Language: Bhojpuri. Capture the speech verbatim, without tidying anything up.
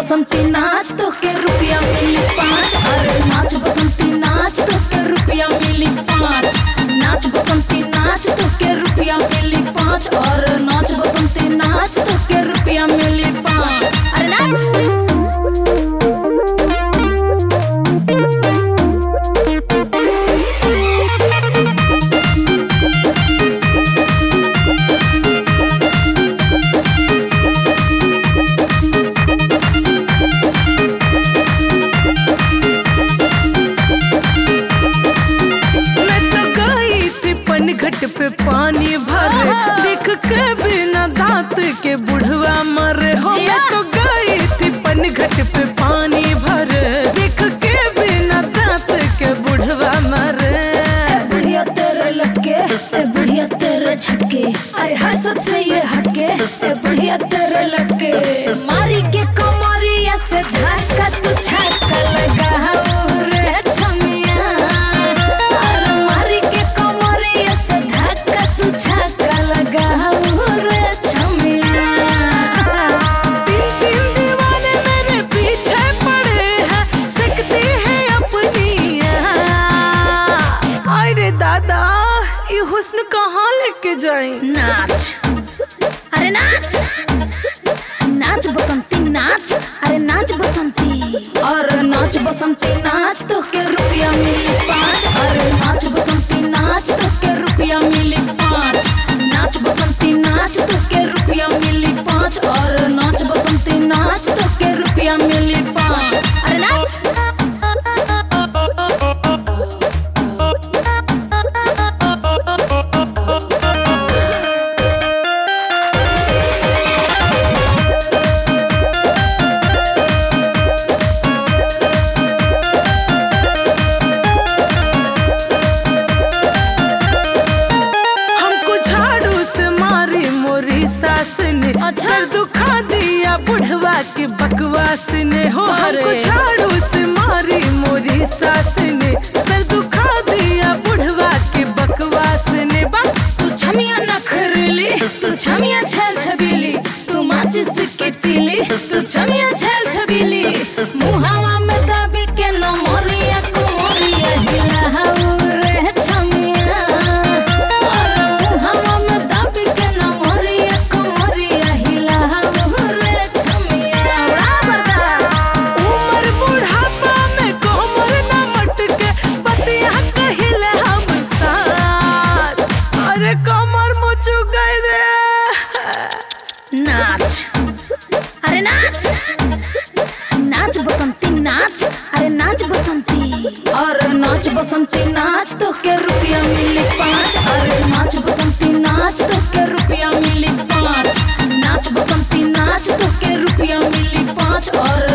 बसंती नाच तो के रुपया मिली पाँच। अरे नाच बसंती नाच तो के रुपया मिली पाँच। नाच बसंती नाच तो के रुपया मिली पाँच। और नाच बसंती नाच तो के रुपया मिली पाँच। अरे नाच। घट पे पानी भरे देख के बिना दांत के बुढ़वा मरे हो। मैं तो गई थी पनघट पे पानी भरे देख के बिना दांत के बुढ़वा मरे। बुढ़िया तेरे लटके ए बुढ़िया तेरे झटके, अरे हर सबसे ये हटके ए बुढ़िया तेरे लटके। मारी के कमरिया से धक्का तू छक्का लगा रे छमिया। अरे मारी के कमरिया से धक्का तू छक्का लगा रे छमिया। तीन तीन दीवाने मेरे पीछे पड़े हैं सकती है अपनी। अरे दादा ये हुस्न कहाँ लेके जाए। नाच अरे नाच नाच बसंती नाच। अरे नाच बसंती और नाच बसंती नाच तो के रुपया मिली पाँच। अरे नाच बसंती नाच तो के रुपया मिली पाँच। नाच बसंती नाच तो के रुपया मिली पाँच। और नाच बसंती नाच तो के रुपया मिली पाँच। अरे नाच। सास ने सर दुखा दिया बुढ़वा के बकवास ने हो। हमको झाड़ू से मारी मोरी सास ने सर दुखा दिया बुढ़वा के बकवास ने। तू छमिया नखरली तू छमिया छल छबीली तू माचिस की तीली तू छमिया छल छबीली। मुहावा में दाबी के न मोरिया को मोरिया हिला रे छमिया। और मुहावा में दाबी के न मोरिया को मोरिया हिला रे छमिया। उमर बुढ़ापा में कोमर न मटके बतिया कहिले हम साथ। अरे कमर मुचु गए रे। नाच अरे नाच नाच बसंती नाच। अरे नाच बसंती और नाच बसंती नाच तो के रुपया मिली पाँच। अरे नाच बसंती नाच तो के रुपया मिली पाँच। नाच बसंती नाच तो के रुपया मिली पाँच। और